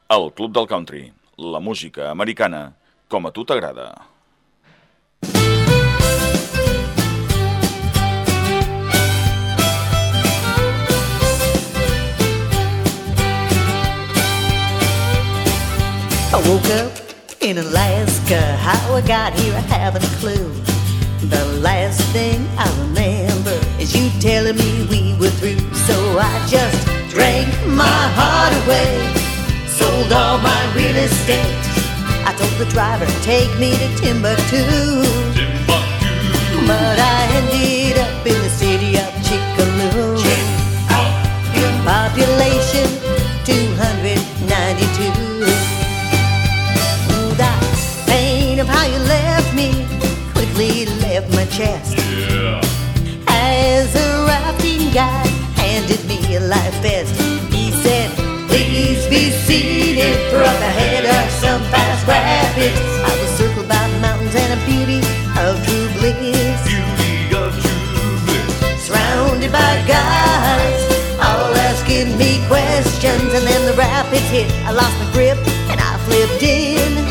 El Club del Country, la música americana com a tu t'agrada. I woke up in Alaska, how I got here I haven't a clue. The last thing I remember is you telling me we were through. So I just drank my heart away, sold all my real estate. I told the driver, take me to Timbuktu. But I ended up in the city of Chickaloo. Population 292. The pain of how you left me quickly left my chest. As a rafting guide handed me a life vest, he said, please be seated, for up ahead are some fast rapids. I was circled by mountains and a beauty of true bliss. Surrounded by guys, all asking me questions, and then the rapids hit. I lost my grip and I flipped in.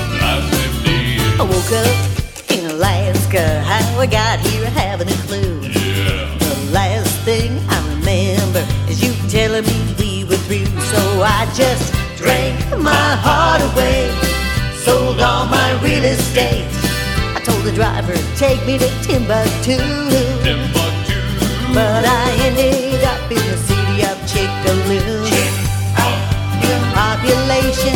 I woke up in Alaska, how I got here I haven't a clue. The last thing I remember is you telling me we were through. So I just drank my heart away, sold all my real estate. I told the driver, take me to Timbuktu. But I ended up in the city of Chickaloo. Population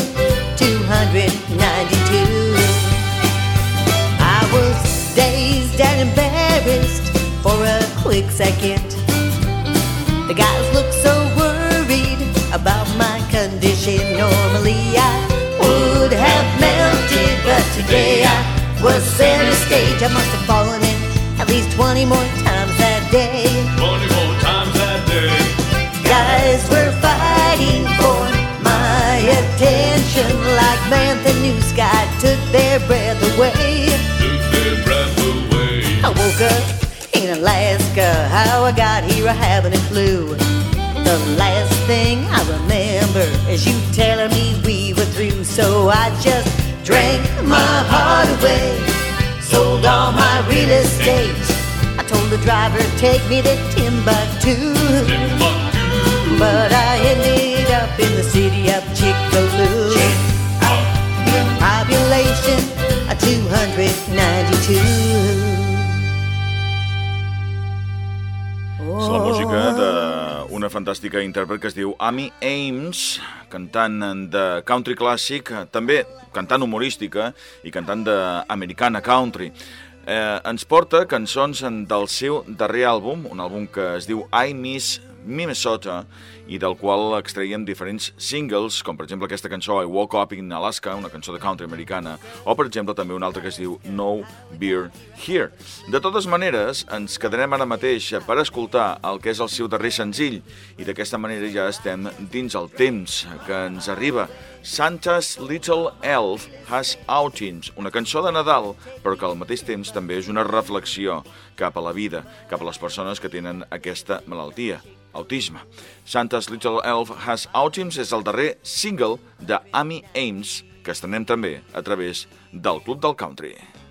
292. I was dazed and embarrassed for a quick second. The guys looked so worried about my condition. Normally I would have melted, but today I was center stage. I must have fallen in at least 20 more times that day. 20 more times that day. Guys were fighting for my attention, like Mantha New Sky took their breath away. Took their breath away. I woke up in Alaska, how I got here I haven't a clue. The last thing I remember is you telling me we were through. So I just drank my heart away, sold all my real estate. I told the driver, take me to Timbuktu. But I ended up in the city of Chickaloo. Population 292. És la música d'una fantàstica intèrpret que es diu Amy Ames, cantant de country clàssic, també cantant humorística i cantant d'americana country. Ens porta cançons del seu darrer àlbum, un àlbum que es diu I Miss Minnesota, i del qual extraiem diferents singles, com per exemple aquesta cançó I Woke Up in Alaska, una cançó de country americana, o per exemple també una altra que es diu No Beer Here. De totes maneres, ens quedarem ara mateix per escoltar el que és el seu darrer senzill, i d'aquesta manera ja estem dins el temps que ens arriba. Santa's Little Elf Has Outings, una cançó de Nadal, però que al mateix temps també és una reflexió cap a la vida, cap a les persones que tenen aquesta malaltia, autisme. Santa's Little Elf Has Outings és el darrer single de Amy Ames, que estrenem també a través del Club del Country.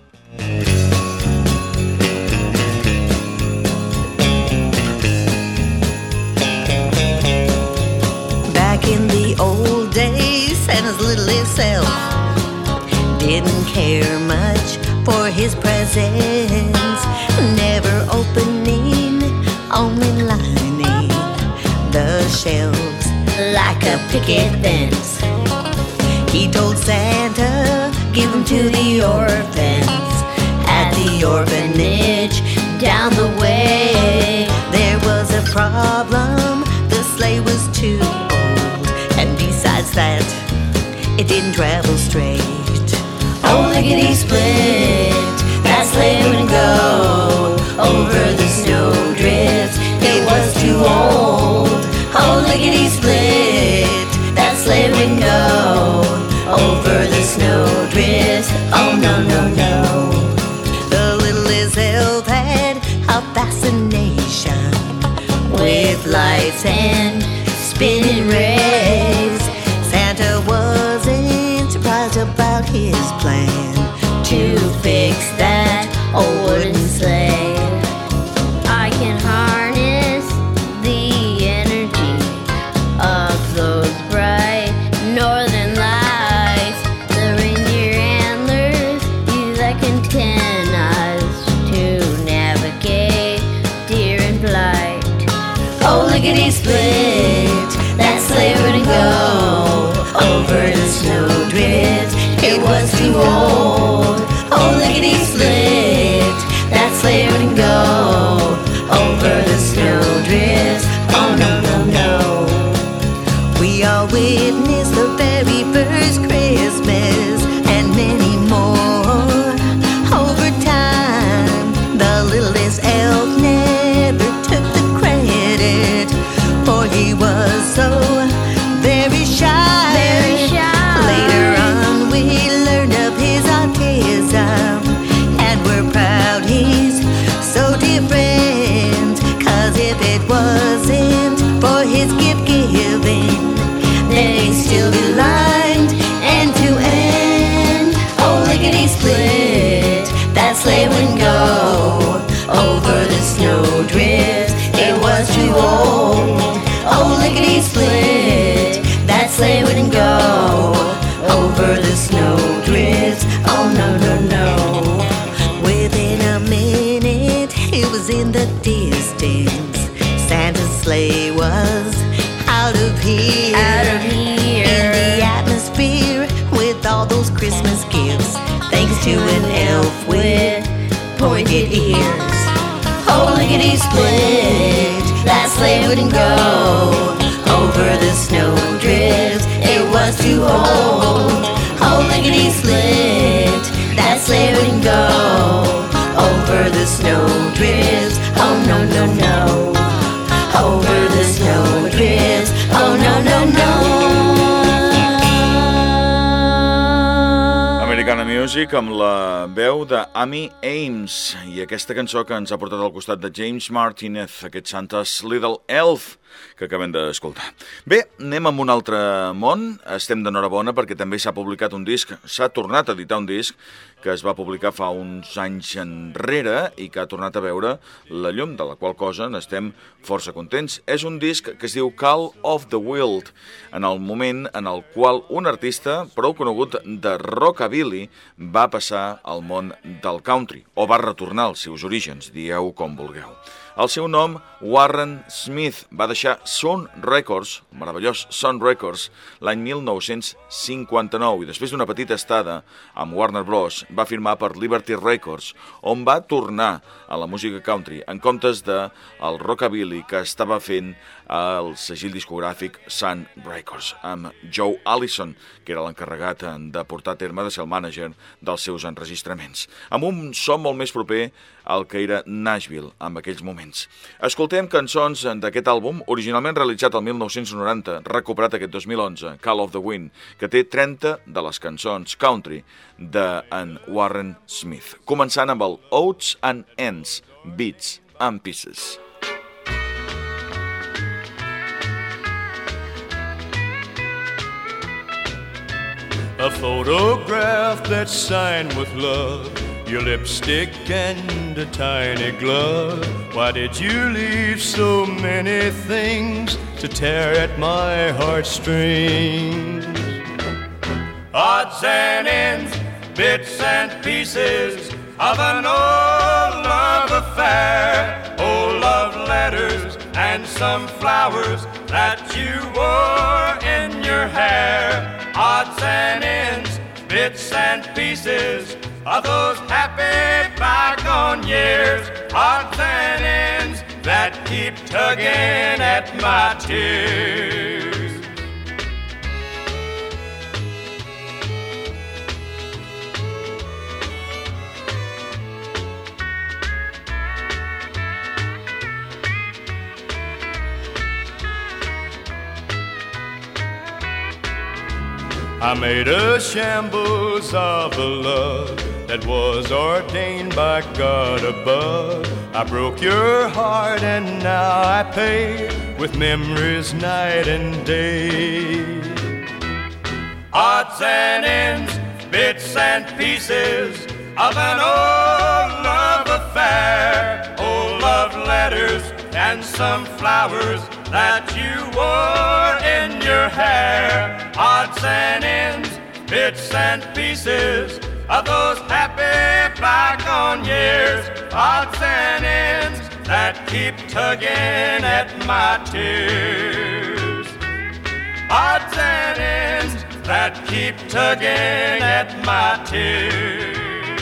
Back in the old days, Santa's little self didn't care much for his presents, never opening, only lining the shelves like a picket fence. He told Santa, give them to the orphans at the orphanage down the way. There was a problem, the sleigh was too old, and besides that, it didn't travel straight. Oh, lickety-split, that sleigh would go over the snowdrifts. It was too old. Oh, lickety-split, that sleigh would go over the snowdrifts. Oh, no, no, no. The littlest elf had a fascination with lights and spinning rays. Santa was his plan to fix that old wooden sleigh. I can harness the energy of those bright northern lights. The reindeer antlers use like antennas to navigate deer in flight. Oh, lickety-split, that sleigh wouldn't go over the snowdrifts. It was too old. Oh, lickety-split, that sleigh wouldn't go over the snowdrifts. Oh, no, no, no. We all witnessed the very first Christmas and many more. Over time, the littlest elf never took the credit, for he was so very shy. Very shy. Later on, we learned of his autism, and we're proud he's so different. 'Cause if it wasn't for his gift giving, then he'd still be lined end to end. Oh, lickety-split, that sleigh wouldn't go over the snowdrifts. It was too old. Oh, lickety-split, that sleigh wouldn't go over the snowdrifts. Oh, no, no, no. Within a minute, it was in the distance. Santa's sleigh was out of here. Out of here. In the atmosphere with all those Christmas gifts, thanks to an elf with pointed ears. Oh, lickety-split, that sleigh wouldn't go over the snowdrifts. It was too old. Oh, lickety-split, that sleigh wouldn't go over the snowdrifts. Oh, no, no, no. Over the snowdrifts. Oh, no, no, no. Americana Music amb la veu de Amy Ames i aquesta cançó que ens ha portat al costat de James Martinez, aquest Santa's Little Elf que acabem d'escoltar. Bé, anem amb un altre món. Estem d'enhorabona perquè també s'ha publicat un disc, s'ha tornat a editar un disc que es va publicar fa uns anys enrere i que ha tornat a veure la llum, de la qual cosa n'estem força contents. És un disc que es diu Call of the Wild, en el moment en el qual un artista prou conegut de rockabilly va passar al món del country, o va retornar als seus orígens, dieu com vulgueu. El seu nom, Warren Smith, va deixar Sun Records, el meravellós Sun Records, l'any 1959 i després d'una petita estada amb Warner Bros. Va firmar per Liberty Records, on va tornar a la música country en comptes de el rockabilly que estava fent el segell discogràfic Sun Records, amb Joe Allison, que era l'encarregat de portar a terme de ser el mànager dels seus enregistraments, amb un so molt més proper al que era Nashville en aquells moments. Escoltem cançons d'aquest àlbum, originalment realitzat el 1990, recuperat aquest 2011, Call of the Wind, que té 30 de les cançons country de en Warren Smith, començant amb el Odds and Ends, Bits and Pieces. A photograph that's signed with love, your lipstick and a tiny glove. Why did you leave so many things to tear at my heartstrings? Odds and ends, bits and pieces of an old love affair. Old love letters and some flowers that you wore in your hair. Odds and ends, bits and pieces of those happy bygone years. Odds and ends that keep tugging at my tears. I made a shambles of a love that was ordained by God above. I broke your heart and now I pay with memories night and day. Odds and ends, bits bits and pieces of an old love affair, old love letters and some flowers that you wore in your hair. Odds and ends, bits and pieces of those happy bygone years. Odds and ends that keep tugging at my tears. Odds and ends that keep tugging at my tears.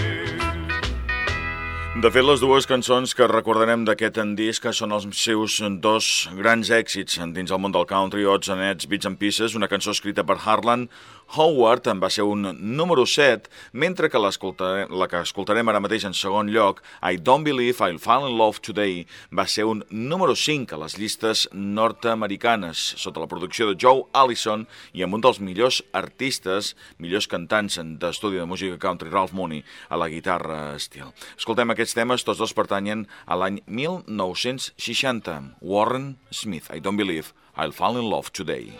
De fet, les dues cançons que recordarem d'aquest disc són els seus dos grans èxits dins el món del country, Odds and Ends, Bits and Pieces, una cançó escrita per Harlan Howard, en va ser un número 7, mentre que la que escoltarem ara mateix en segon lloc, I Don't Believe I'll Fall in Love Today, va ser un número 5 a les llistes nord-americanes, sota la producció de Joe Allison i amb un dels millors artistes, millors cantants d'estudi de música country, Ralph Mooney, a la guitarra steel. Escoltem aquests temes, tots dos pertanyen a l'any 1960. Warren Smith, I Don't Believe I'll Fall in Love Today.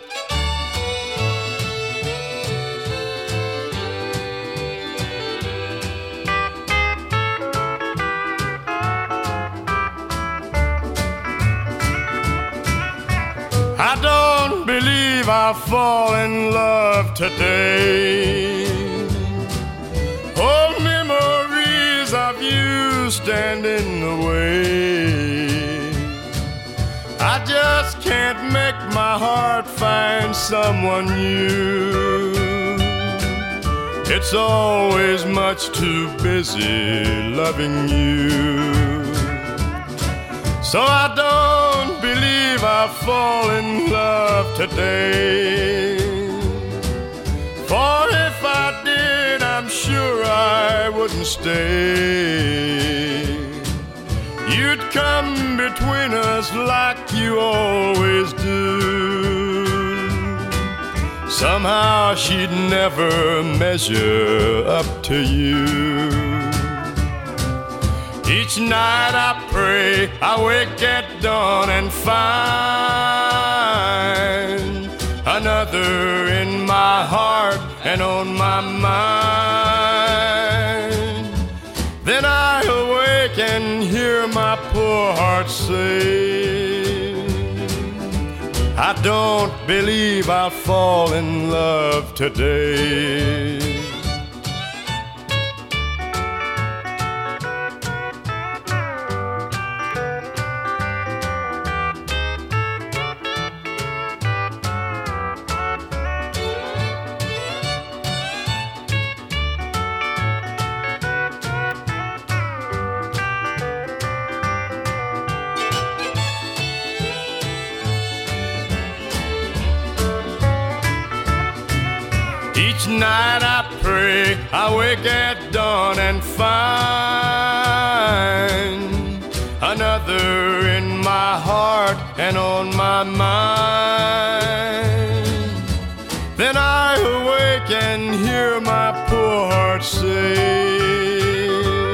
I don't believe I'll fall in love today. Old memories of you stand in the way. I just can't make my heart find someone new. It's always much too busy loving you. So I don't believe I'll fall in love today. For if I did, I'm sure I wouldn't stay. You'd come between us like you always do. Somehow she'd never measure up to you. Each night I pray, I wake at dawn and find another in my heart and on my mind. Then I awake and hear my poor heart say, I don't believe I'll fall in love today. Each night I pray, I wake at dawn and find another in my heart and on my mind. Then I awake and hear my poor heart say,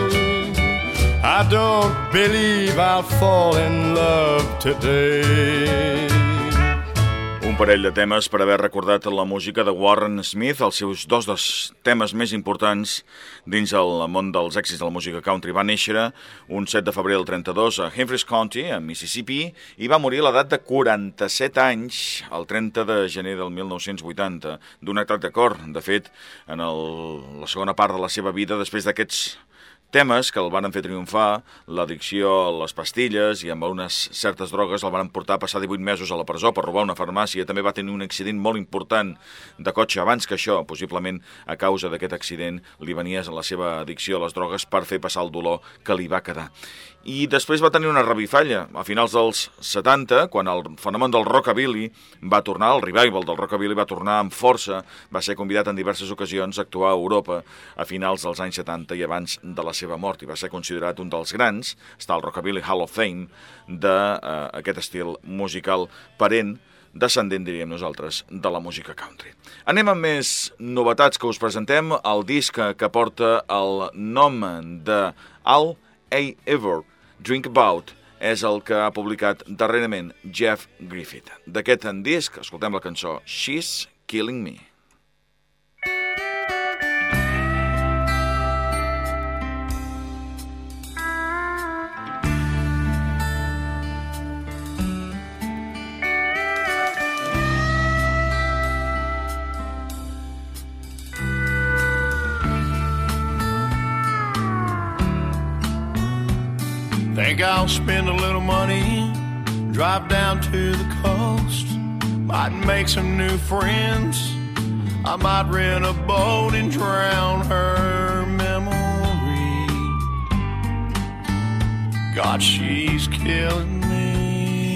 I don't believe I'll fall in love today. Un parell de temes per haver recordat la música de Warren Smith, els seus dos dels temes més importants dins el món dels èxits de la música country. Va néixer un 7 de febrer del 32 a Humphreys County, a Mississippi, i va morir a l'edat de 47 anys, el 30 de gener del 1980, d'un atac de cor. De fet, en la segona part de la seva vida, després d'aquests temes que el van fer triomfar, l'addicció a les pastilles i amb unes certes drogues el van portar a passar 18 mesos a la presó per robar una farmàcia. També va tenir un accident molt important de cotxe abans que això. Possiblement a causa d'aquest accident li venia la seva addicció a les drogues per fer passar el dolor que li va quedar. I després va tenir una revifalla a finals dels 70, quan el fenomen del rockabilly va tornar, el revival del rockabilly va tornar amb força, va ser convidat en diverses ocasions a actuar a Europa a finals dels anys 70 i abans de la seva mort, i va ser considerat un dels grans, està el Rockabilly Hall of Fame, d'aquest estil musical parent, descendent, diríem nosaltres, de la música country. Anem amb més novetats que us presentem. El disc que porta el nom de All I Ever Drink About és el que ha publicat darrerament Jeff Griffith. D'aquest disc escoltem la cançó She's Killing Me. Think I'll spend a little money, drive down to the coast, might make some new friends. I might rent a boat and drown her memory. God, she's killing me.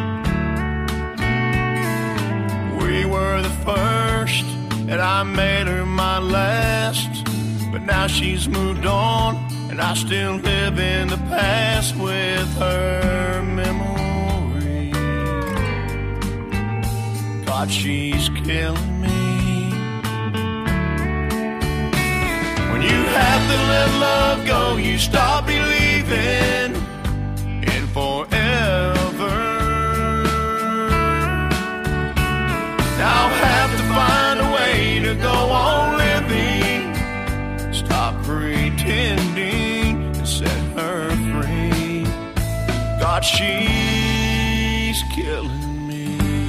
We were the first, and I made her my last. But now she's moved on, and I still live in the past with her memory. God, she's killing me. When you have to let love go, you stop believing in forever. Now I'll have to find a way to go on living. Stop pretending and set her free. God, she's killing me.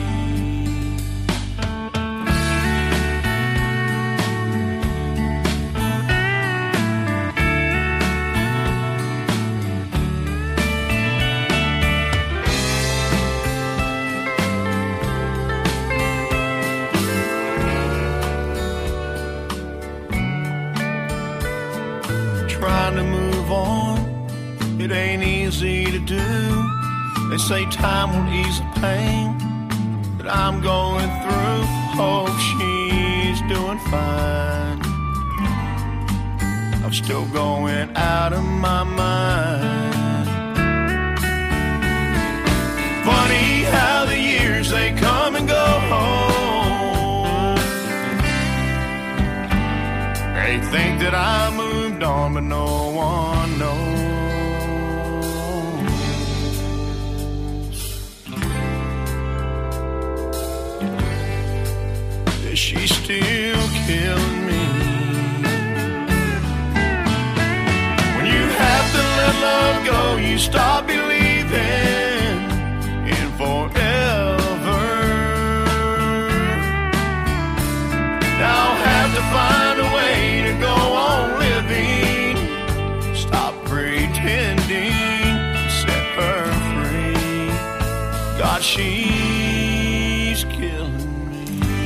Trying to move on, it ain't easy to do. They say time will ease the pain that I'm going through. Hope she's doing fine. I'm still going out of my mind. Funny how the years, they come and go. They think that I moved on, but no one knows. That she's still killing me. When you have to let love go, you stop believing in forever. Now I'll have to find a way to go on living. Stop pretending, set her free. God, she's killing me.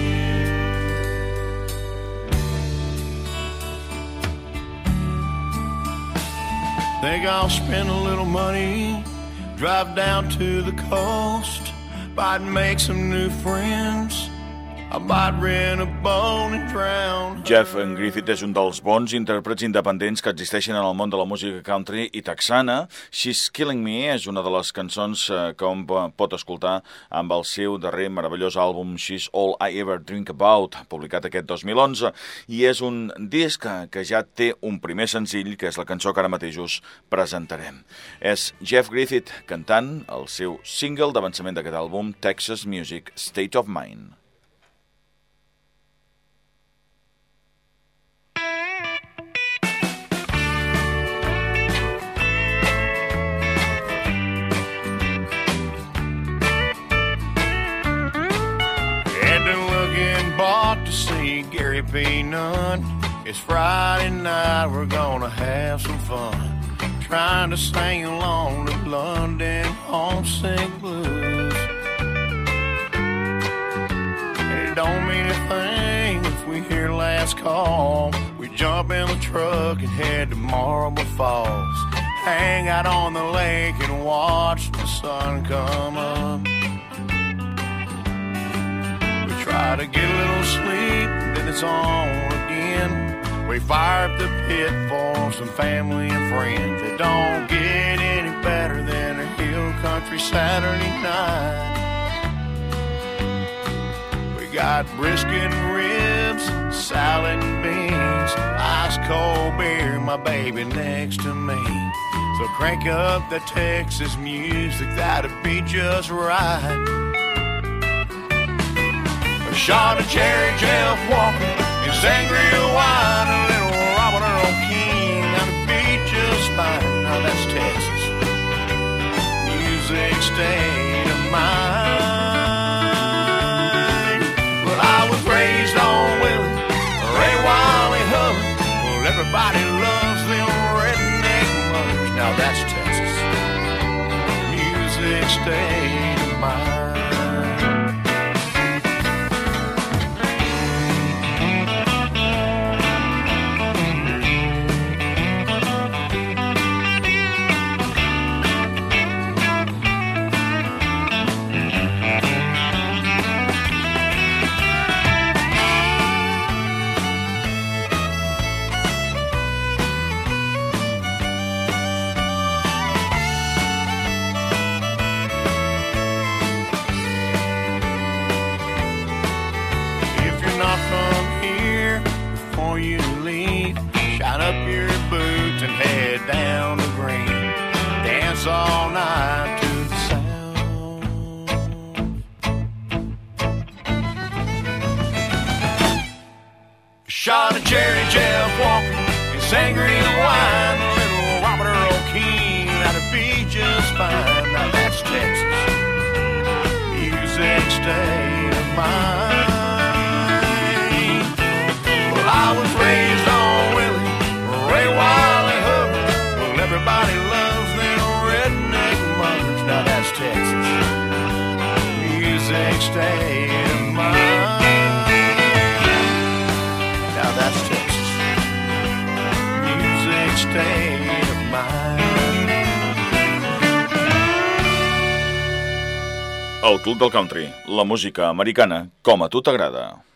Think I'll spend a little money, drive down to the coast, might make some new friends. I might rent a boat and drown. Jeff Griffith és un dels bons intèrprets independents que existeixen en el món de la música country i texana. She's Killing Me és una de les cançons que un pot escoltar amb el seu darrer meravellós àlbum She's All I Ever Drink About, publicat aquest 2011, i és un disc que ja té un primer senzill, que és la cançó que ara mateix us presentarem. És Jeff Griffith cantant el seu single d'avançament d'aquest àlbum, Texas Music, State of Mind. To see Gary P. Nunn. It's Friday night, we're gonna have some fun, trying to sing along to London homesick blues. And it don't mean a thing if we hear last call. We jump in the truck and head to Marble Falls, hang out on the lake and watch the sun come up. Try to get a little sleep, then it's on again. We fire up the pit for some family and friends. It don't get any better than a hill country Saturday night. We got brisket and ribs, salad and beans, ice cold beer, my baby next to me. So crank up the Texas music, that'd be just right. A shot of Jerry Jeff Walker and sangria wine, a little Robert Earl King, that'd be just fine. Now that's Texas music, state of mind. Well, I was raised on Willie, Ray Wiley Hubbard. Well, everybody loves them redneck mothers. Now that's Texas shot of Jerry Jeff Walker and sangria wine. Little Robert Earl Keen, that'd be just fine. Now that's Texas music state of mind. Well, I was raised on Willie Ray Wiley Hubbard. Well, everybody loves them redneck mothers. Now that's Texas music state of mind. Now that's Texas music state of mind. El Club del Country, la música americana com a tu t'agrada.